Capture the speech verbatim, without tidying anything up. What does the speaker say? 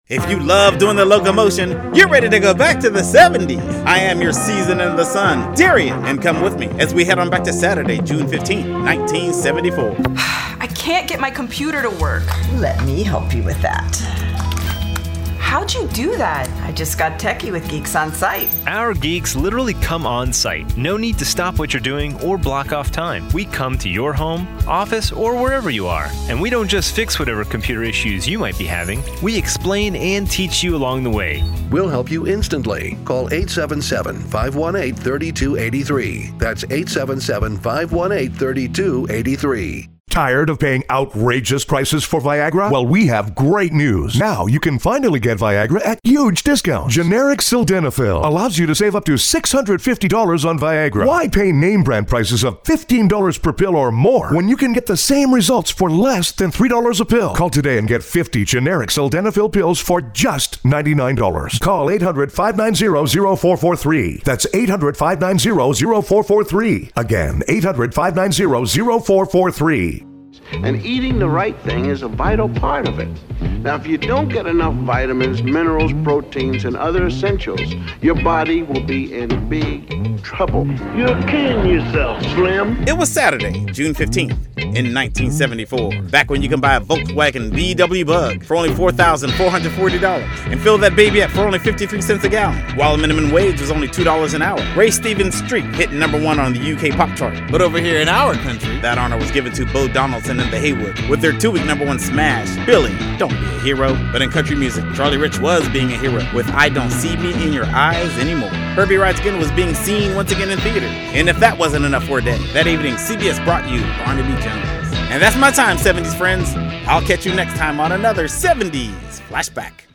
If you love doing the locomotion, you're ready to go back to the seventies. I am your season in the sun, Darian, and come with me as we head on back to Saturday, June fifteenth, nineteen seventy-four. I can't get my computer to work. Let me help you with that. How'd you do that? I just got techie with Geeks on Site. Our geeks literally come on site. No need to stop what you're doing or block off time. We come to your home, office, or wherever you are. And we don't just fix whatever computer issues you might be having. We explain and teach you along the way. We'll help you instantly. Call eight seven seven, five one eight, three two eight three. That's eight seven seven, five one eight, three two eight three. Tired of paying outrageous prices for Viagra? Well, we have great news. Now you can finally get Viagra at huge discounts. Generic Sildenafil allows you to save up to six hundred fifty dollars on Viagra. Why pay name brand prices of fifteen dollars per pill or more when you can get the same results for less than three dollars a pill? Call today and get fifty generic Sildenafil pills for just ninety-nine dollars. Call eight hundred, five nine zero, zero four four three. That's eight hundred, five nine zero, zero four four three. Again, eight hundred, five nine zero, zero four four three. And eating the right thing is a vital part of it. Now, if you don't get enough vitamins, minerals, proteins, and other essentials, your body will be in big trouble. You're kidding yourself, Slim. It was Saturday, June fifteenth, in nineteen seventy-four. Back when you can buy a Volkswagen V W Bug for only four thousand four hundred forty dollars and fill that baby up for only fifty-three cents a gallon, while the minimum wage was only two dollars an hour. Ray Stevens Street hit number one on the U K pop chart. But over here in our country, that honor was given to Bo Donaldson and the Haywood with their two-week number one smash, Billy, Don't Be a Hero. But in country music, Charlie Rich was being a hero with I Don't See Me in Your Eyes Anymore. Herbie Rides Again was being seen once again in theater. And if that wasn't enough for a day, that evening C B S brought you Barnaby Jones. And that's my time, seventies friends. I'll catch you next time on another seventies Flashback.